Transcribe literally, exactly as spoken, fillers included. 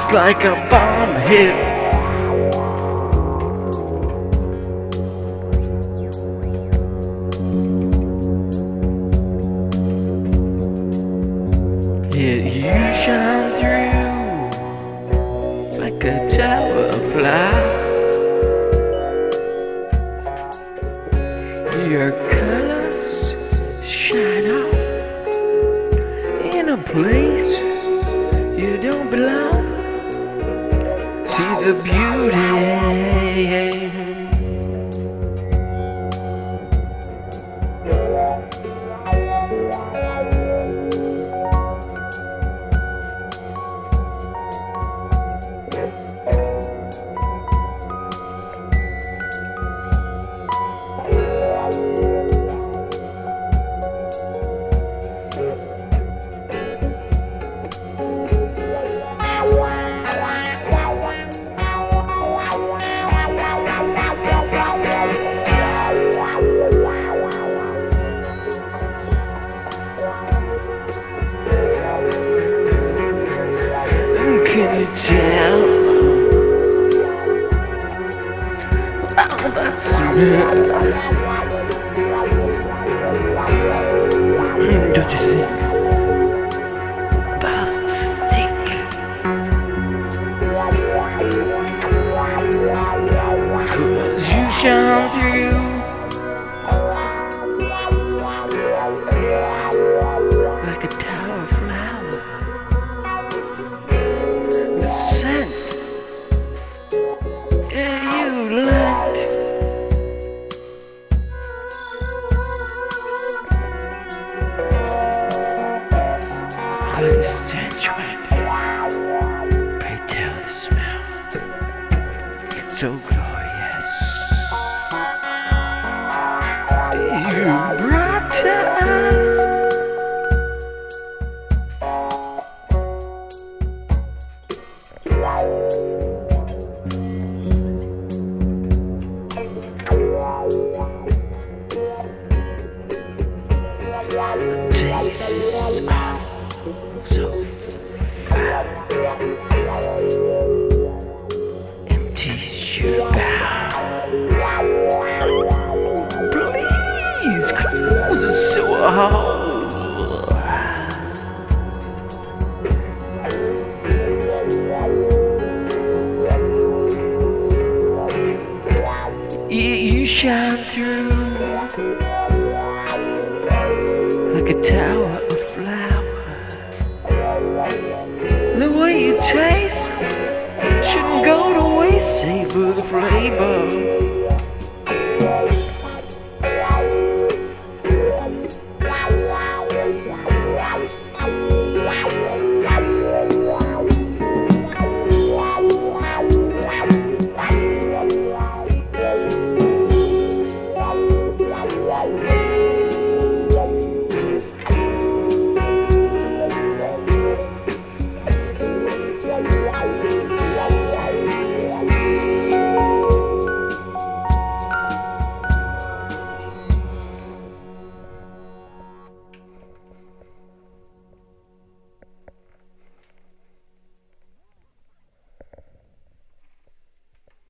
just like a bomb hit. Yeah, you shine through like a tower of light. Your colors shine out in a place you don't belong. See the beauty. Can you tell? Oh, that's real. Don't you think about stick? Cause you shine through like a tower flower. The scent, yeah, you lent. Like the stench wind, pray tell the smell, so glorious. You brought to us. Taste so foul, empties your bowel. Please close the sewer hole. Yeah, you shine through like a tower of flowers. The way you taste shouldn't go to waste. Savor the flavor.